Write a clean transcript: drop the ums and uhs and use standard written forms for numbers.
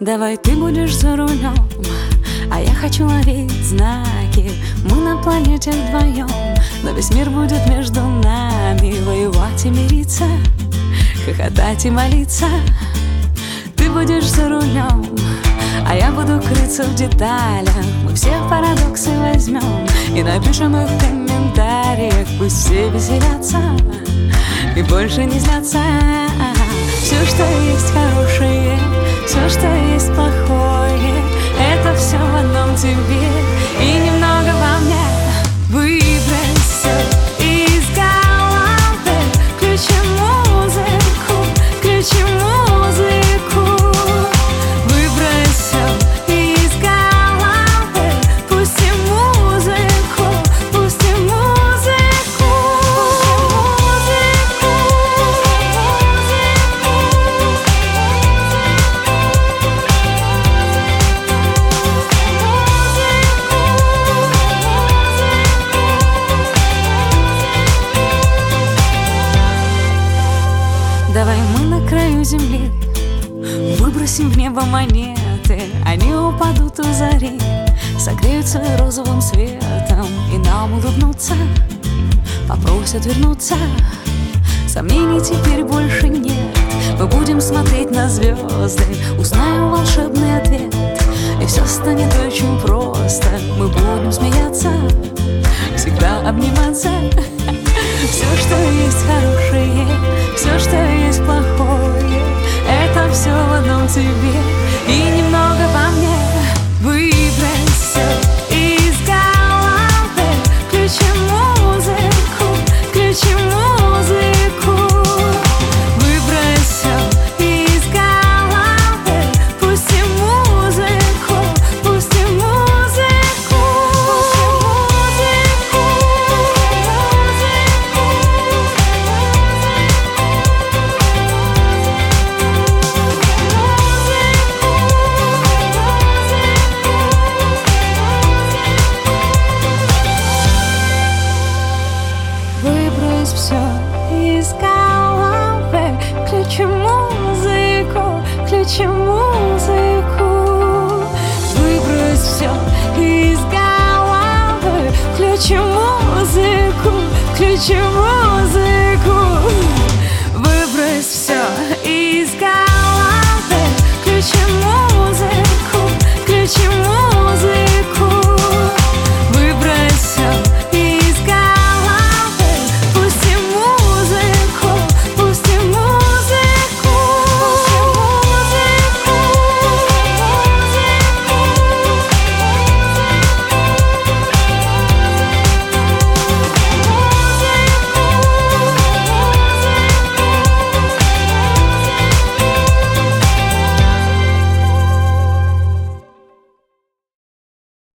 Давай ты будешь за рулем, а я хочу ловить знаки. Мы на планете вдвоем, но весь мир будет между нами. Воевать и мириться, хохотать и молиться. Ты будешь за рулем, а я буду крыться в деталях. Мы все парадоксы возьмем и напишем их в комментариях. Пусть все веселятся и больше не злятся. Все, что есть хорошее, все, что есть плохое, это все в одном тебе и немного во мне. Выбрось все из головы, включи музыку, включи музыку. Выбрось все из головы, пусти музыку, пусти музыку. Давай мы на краю земли выбросим в небо монеты. Они упадут у зари, согреются розовым светом и нам улыбнутся, попросят вернуться. Сомнений теперь больше нет. Мы будем смотреть на звезды, узнаем волшебный ответ, и все станет очень просто. Мы будем смеяться, всегда обниматься. Все, что есть хорошее, все, что есть плохое, это все в одном тебе и немного во мне. Выбрось все из головы, включи музыку, включи музыку. Выбрось все из головы, пусти музыку, пусти музыку. Выбрось все из головы, включи музыку, включи музыку. Выбрось все из головы, включи музыку, включи музыку.